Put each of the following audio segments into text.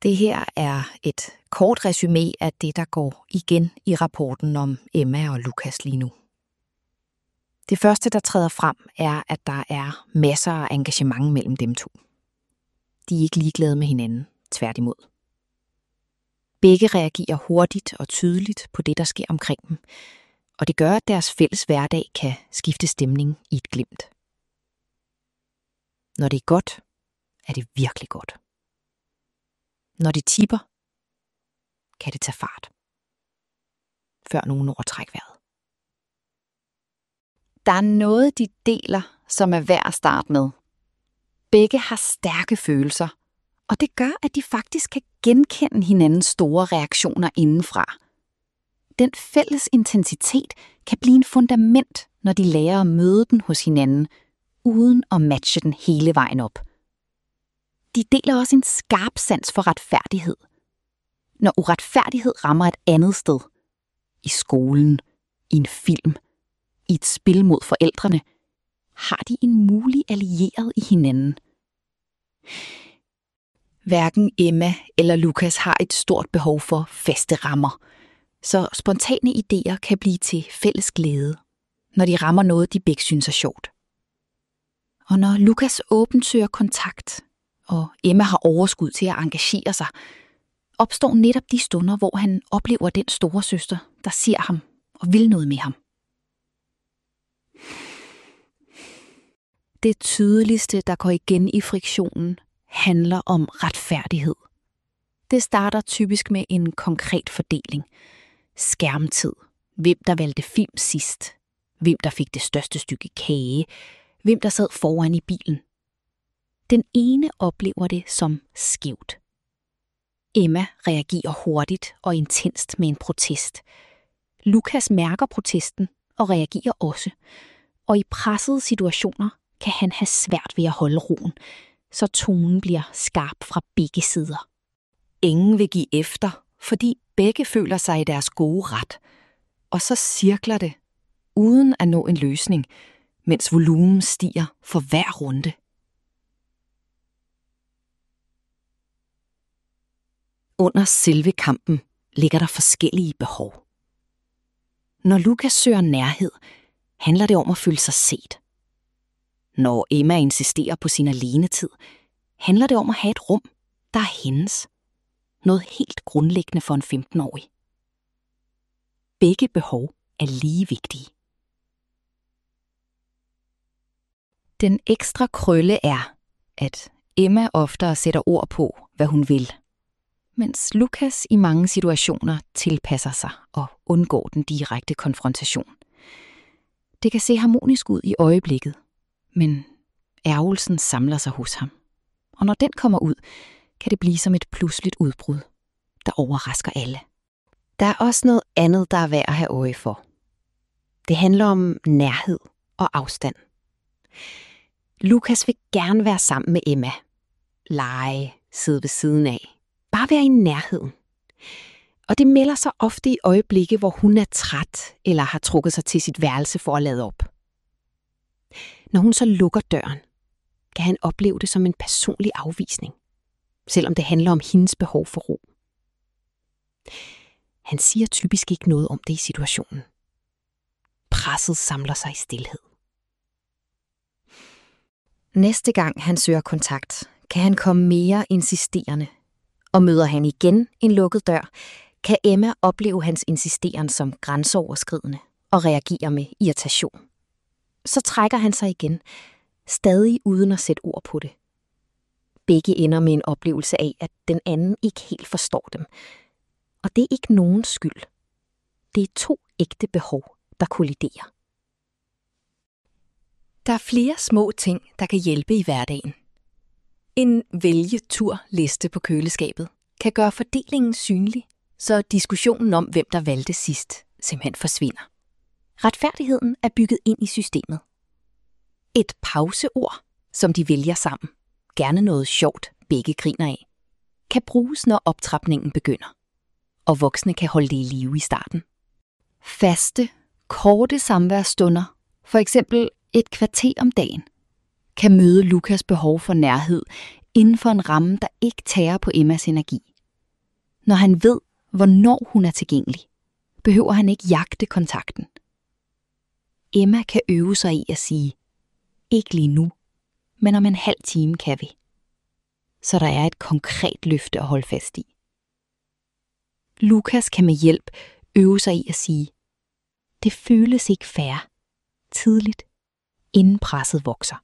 Det her er et kort resumé af det, der går igen i rapporten om Emma og Lukas lige nu. Det første, der træder frem, er, at der er masser af engagement mellem dem to. De er ikke ligeglade med hinanden, tværtimod. Begge reagerer hurtigt og tydeligt på det, der sker omkring dem, og det gør, at deres fælles hverdag kan skifte stemning i et glimt. Når det er godt, er det virkelig godt. Når det tipper, kan det tage fart. Før nogen når at trække vejret. Der er noget, de deler, som er værd at starte med. Begge har stærke følelser, og det gør, at de faktisk kan genkende hinandens store reaktioner indenfra. Den fælles intensitet kan blive en fundament, når de lærer at møde den hos hinanden, uden at matche den hele vejen op. De deler også en skarp sans for retfærdighed. Når uretfærdighed rammer et andet sted, i skolen, i en film, i et spil mod forældrene, har de en mulig allieret i hinanden. Hverken Emma eller Lukas har et stort behov for faste rammer, så spontane idéer kan blive til fælles glæde, når de rammer noget, de begge synes er sjovt. Og når Lukas åbent søger kontakt, og Emma har overskud til at engagere sig, opstår netop de stunder, hvor han oplever den store søster, der ser ham og vil noget med ham. Det tydeligste, der går igen i friktionen, handler om retfærdighed. Det starter typisk med en konkret fordeling. Skærmtid. Hvem der valgte film sidst. Hvem der fik det største stykke kage. Hvem der sad foran i bilen. Den ene oplever det som skævt. Emma reagerer hurtigt og intenst med en protest. Lukas mærker protesten og reagerer også. Og i pressede situationer kan han have svært ved at holde roen, så tonen bliver skarp fra begge sider. Ingen vil give efter, fordi begge føler sig i deres gode ret. Og så cirkler det, uden at nå en løsning, mens volumen stiger for hver runde. Under selve kampen ligger der forskellige behov. Når Lukas søger nærhed, handler det om at føle sig set. Når Emma insisterer på sin alenetid, handler det om at have et rum, der er hendes. Noget helt grundlæggende for en 15-årig. Begge behov er lige vigtige. Den ekstra krølle er, at Emma oftere sætter ord på, hvad hun vil, mens Lukas i mange situationer tilpasser sig og undgår den direkte konfrontation. Det kan se harmonisk ud i øjeblikket, men ærgelsen samler sig hos ham. Og når den kommer ud, kan det blive som et pludseligt udbrud, der overrasker alle. Der er også noget andet, der er værd at have øje for. Det handler om nærhed og afstand. Lukas vil gerne være sammen med Emma. Lege, sidde ved siden af. Bare være i nærheden. Og det melder sig ofte i øjeblikke, hvor hun er træt eller har trukket sig til sit værelse for at lade op. Når hun så lukker døren, kan han opleve det som en personlig afvisning, selvom det handler om hendes behov for ro. Han siger typisk ikke noget om det i situationen. Presset samler sig i stilhed. Næste gang han søger kontakt, kan han komme mere insisterende, og møder han igen en lukket dør, kan Emma opleve hans insisteren som grænseoverskridende og reagere med irritation. Så trækker han sig igen, stadig uden at sætte ord på det. Begge ender med en oplevelse af, at den anden ikke helt forstår dem. Og det er ikke nogens skyld. Det er to ægte behov, der kolliderer. Der er flere små ting, der kan hjælpe i hverdagen. En vælgeturliste på køleskabet kan gøre fordelingen synlig, så diskussionen om, hvem der valgte sidst, simpelthen forsvinder. Retfærdigheden er bygget ind i systemet. Et pauseord, som de vælger sammen, gerne noget sjovt, begge griner af, kan bruges, når optrapningen begynder, og voksne kan holde det i live i starten. Faste, korte samværsstunder, for eksempel et kvarter om dagen, kan møde Lukas behov for nærhed inden for en ramme, der ikke tærer på Emmas energi. Når han ved, hvornår hun er tilgængelig, behøver han ikke jagte kontakten. Emma kan øve sig i at sige, ikke lige nu, men om en halv time kan vi. Så der er et konkret løfte at holde fast i. Lukas kan med hjælp øve sig i at sige, det føles ikke fair, tidligt, inden presset vokser.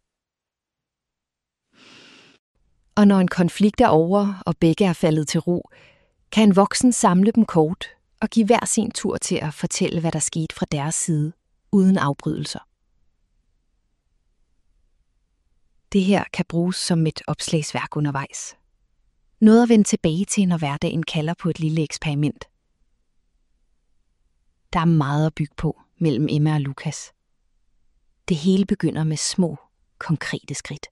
Og når en konflikt er over, og begge er faldet til ro, kan en voksen samle dem kort og give hver sin tur til at fortælle, hvad der skete fra deres side, uden afbrydelser. Det her kan bruges som et opslagsværk undervejs. Noget at vende tilbage til, når hverdagen kalder på et lille eksperiment. Der er meget at bygge på mellem Emma og Lukas. Det hele begynder med små, konkrete skridt.